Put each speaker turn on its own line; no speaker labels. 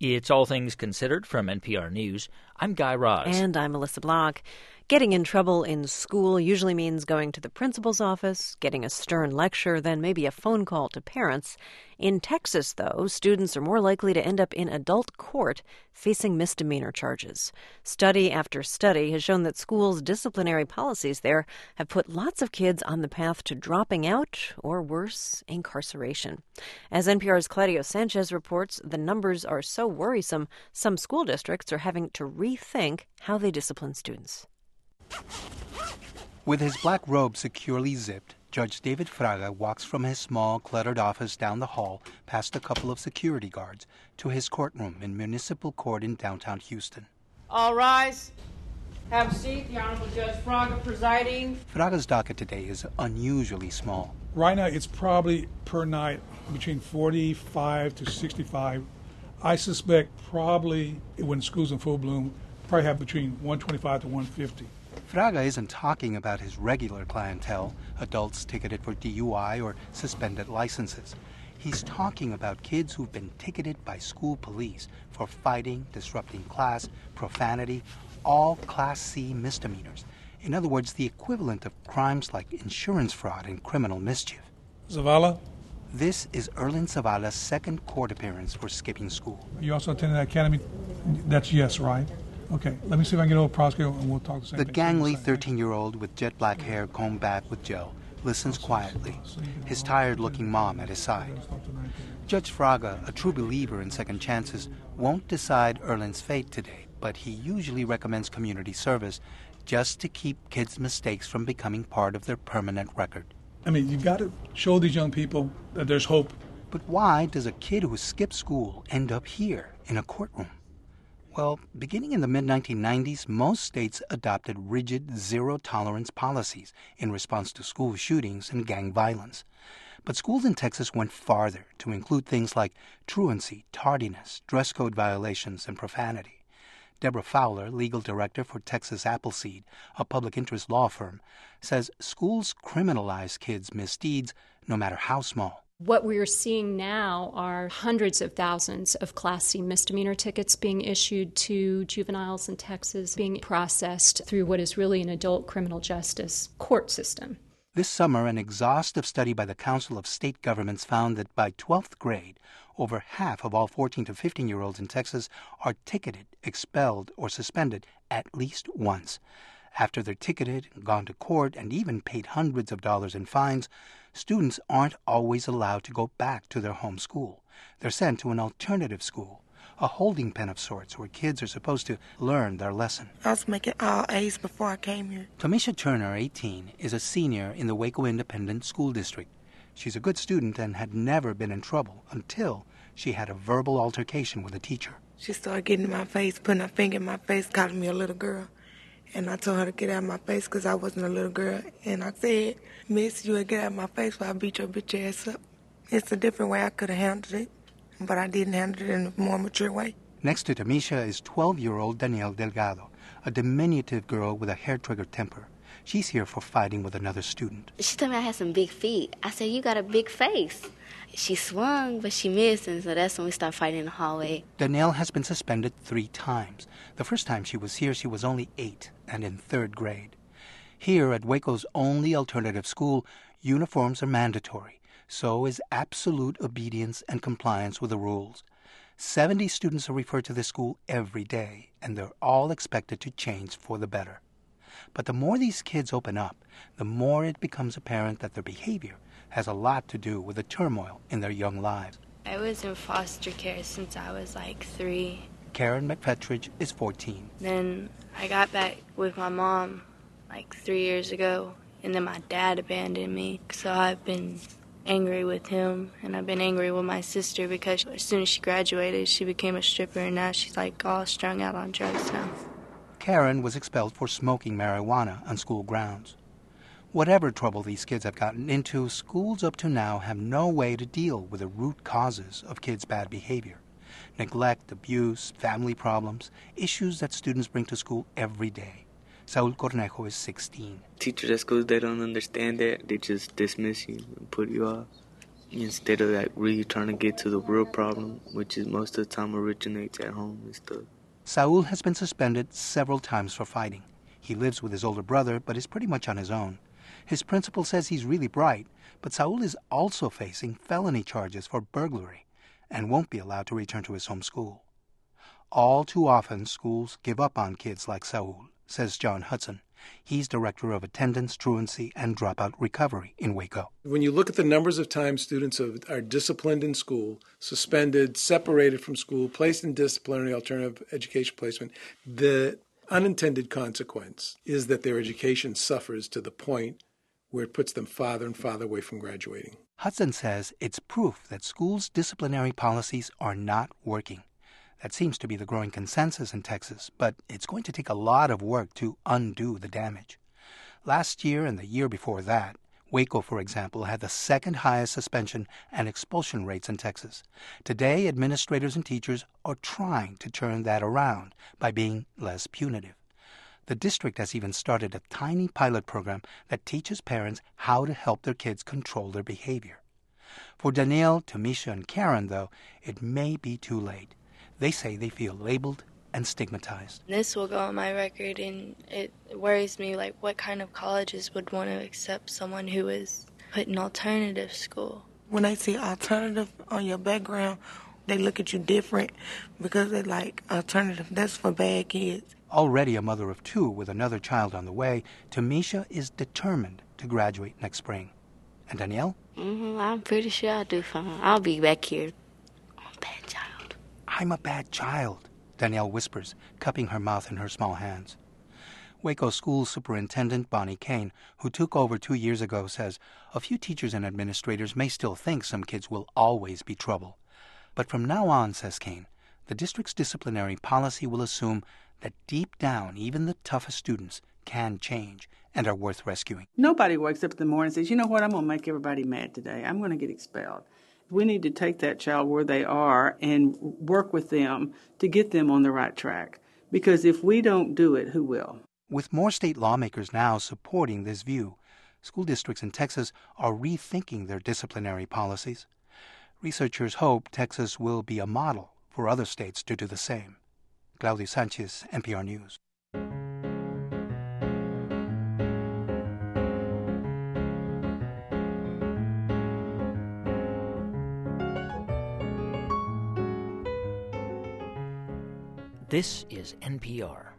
It's All Things Considered from NPR News. I'm Guy Raz.
And I'm Melissa Block. Getting in trouble in school usually means going to the principal's office, getting a stern lecture, then maybe a phone call to parents. In Texas, though, students are more likely to end up in adult court facing misdemeanor charges. Study after study has shown that schools' disciplinary policies there have put lots of kids on the path to dropping out, or worse, incarceration. As NPR's Claudio Sanchez reports, the numbers are so worrisome, some school districts are having to rethink how they discipline students.
With his black robe securely zipped, Judge David Fraga walks from his small, cluttered office down the hall past a couple of security guards to his courtroom in Municipal Court in downtown Houston.
All rise. Have a seat. The Honorable Judge Fraga presiding.
Fraga's docket today is unusually small.
Right now, it's probably per night between 45 to 65. I suspect probably when school's in full bloom, probably have between 125 to 150.
Fraga isn't talking about his regular clientele, adults ticketed for DUI or suspended licenses. He's talking about kids who've been ticketed by school police for fighting, disrupting class, profanity, all Class C misdemeanors. In other words, the equivalent of crimes like insurance fraud and criminal mischief.
Zavala?
This is Erlin Zavala's second court appearance for skipping school.
You also attended the academy? That's yes, right? Okay, let me see if I can get over prosecutor and we'll talk the same
The
thing.
gangly 13-year-old with jet black hair combed back with gel listens quietly, his tired-looking mom at his side. Judge Fraga, a true believer in second chances, won't decide Erlin's fate today, but he usually recommends community service just to keep kids' mistakes from becoming part of their permanent record.
I mean, you've got to show these young people that there's hope.
But why does a kid who skipped school end up here in a courtroom? Well, beginning in the mid-1990s, most states adopted rigid zero-tolerance policies in response to school shootings and gang violence. But schools in Texas went farther to include things like truancy, tardiness, dress code violations, and profanity. Deborah Fowler, legal director for Texas Appleseed, a public interest law firm, says schools criminalize kids' misdeeds no matter how small.
What we're seeing now are hundreds of thousands of Class C misdemeanor tickets being issued to juveniles in Texas, being processed through what is really an adult criminal justice court system.
This summer, an exhaustive study by the Council of State Governments found that by 12th grade, over half of all 14 to 15-year-olds in Texas are ticketed, expelled, or suspended at least once. After they're ticketed, gone to court, and even paid hundreds of dollars in fines, students aren't always allowed to go back to their home school. They're sent to an alternative school, a holding pen of sorts where kids are supposed to learn their lesson.
I was making all A's before I came here.
Tomisha Turner, 18, is a senior in the Waco Independent School District. She's a good student and had never been in trouble until she had a verbal altercation with a teacher.
She started getting in my face, putting her finger in my face, calling me a little girl. And I told her to get out of my face because I wasn't a little girl. And I said, Miss, you would get out of my face or I beat your bitch ass up. It's a different way I could have handled it, but I didn't handle it in a more mature way.
Next to Tomisha is 12-year-old Danielle Delgado, a diminutive girl with a hair-trigger temper. She's here for fighting with another student.
She told me I had some big feet. I said, you got a big face. She swung, but she missed, and so that's when we started fighting in the hallway.
Danielle has been suspended 3 times. The first time she was here, she was only 8 and in 3rd grade. Here at Waco's only alternative school, uniforms are mandatory. So is absolute obedience and compliance with the rules. 70 students are referred to this school every day, and they're all expected to change for the better. But the more these kids open up, the more it becomes apparent that their behavior has a lot to do with the turmoil in their young lives.
I was in foster care since I was like 3.
Karen McFetridge is 14.
Then I got back with my mom like 3 years ago, and then my dad abandoned me. So I've been angry with him, and I've been angry with my sister because as soon as she graduated, she became a stripper, and now she's like all strung out on drugs now.
Karen was expelled for smoking marijuana on school grounds. Whatever trouble these kids have gotten into, schools up to now have no way to deal with the root causes of kids' bad behavior. Neglect, abuse, family problems, issues that students bring to school every day. Saul Cornejo is 16.
Teachers at schools, they don't understand that. They just dismiss you and put you off. instead of like really trying to get to the real problem, which is most of the time originates at home and stuff.
Saul has been suspended several times for fighting. He lives with his older brother, but is pretty much on his own. His principal says he's really bright, but Saul is also facing felony charges for burglary and won't be allowed to return to his home school. All too often, schools give up on kids like Saul, says John Hudson. He's director of attendance, truancy, and dropout recovery in Waco.
When you look at the numbers of times students are disciplined in school, suspended, separated from school, placed in disciplinary alternative education placement, the unintended consequence is that their education suffers to the point where it puts them farther and farther away from graduating.
Hudson says it's proof that schools' disciplinary policies are not working. That seems to be the growing consensus in Texas, but it's going to take a lot of work to undo the damage. Last year and the year before that, Waco, for example, had the second highest suspension and expulsion rates in Texas. Today, administrators and teachers are trying to turn that around by being less punitive. The district has even started a tiny pilot program that teaches parents how to help their kids control their behavior. For Danielle, Tamisha, and Karen, though, it may be too late. They say they feel labeled and stigmatized.
This will go on my record, and it worries me, like, what kind of colleges would want to accept someone who is put in alternative school?
When they see alternative on your background, they look at you different because they're like, alternative, that's for bad kids.
Already a mother of two with another child on the way, Tamisha is determined to graduate next spring. And Danielle?
I'm pretty sure I'll do fine. I'll be back here. I'm a bad child.
I'm a bad child, Danielle whispers, cupping her mouth in her small hands. Waco School Superintendent Bonnie Kane, who took over 2 years ago, says a few teachers and administrators may still think some kids will always be trouble. But from now on, says Kane, the district's disciplinary policy will assume that deep down, even the toughest students can change and are worth rescuing.
Nobody wakes up in the morning and says, you know what, I'm going to make everybody mad today. I'm going to get expelled. We need to take that child where they are and work with them to get them on the right track. Because if we don't do it, who will?
With more state lawmakers now supporting this view, school districts in Texas are rethinking their disciplinary policies. Researchers hope Texas will be a model for other states to do the same. Claudio Sanchez, NPR News.
This is NPR.